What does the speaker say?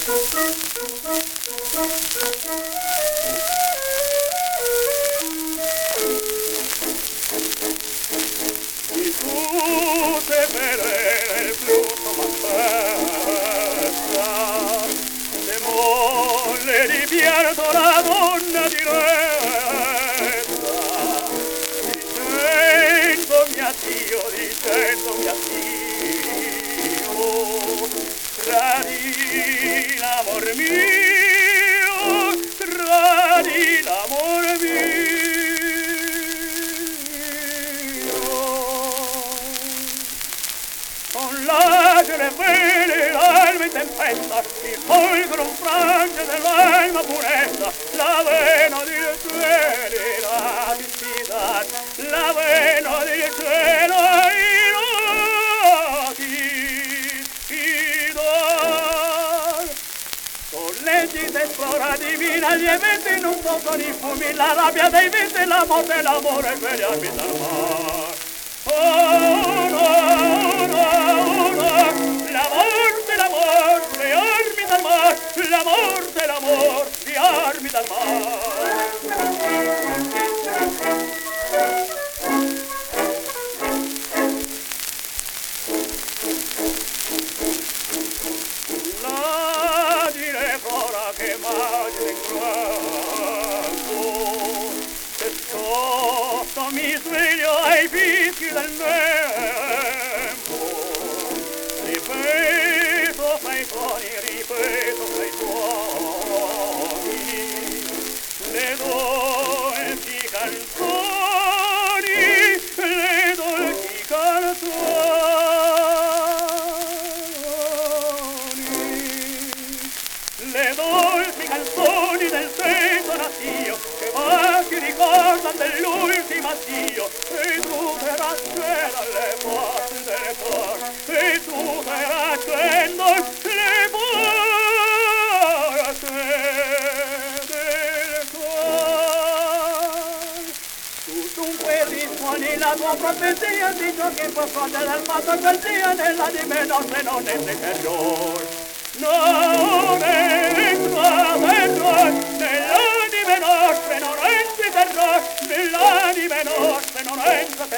Y tú te veré el flujo m'aspetta, de molle divierto la donna diretta, dicendomi addio, tradii l'amor mio, tradii l'amor mio. Con lacrime vele l'alma in tempesta, mi folgono un frangio dell'alma purezza, la vena del cielo la disfida, la vena del cielo la disfida. Con leggi d'esplora divina, gli eventi in un poco di fumi, la rabbia dei venti, la morte e l'amore, quegli armi dal mar. Oh, no, no, no, l'amor, le armi dal mar, l'amor, le armi dal mar. La direttore che immagine in campo, e sotto mi sveglio ai fischi del tempo. Ripeto fra i suoni, le dolci canzoni, le dolci canzoni del senso natio, che baci ricordano dell'ultimo addio, e tu te raccendo alle porte del cor, e tu te raccendo le porte del cor. Tu dunque risuoni la tua profezia di ciò che può fare dal fatto che il sia nella di me notte non è superior. Non entra nell'anime nostre, non entri terror, nell'anime nostre non entra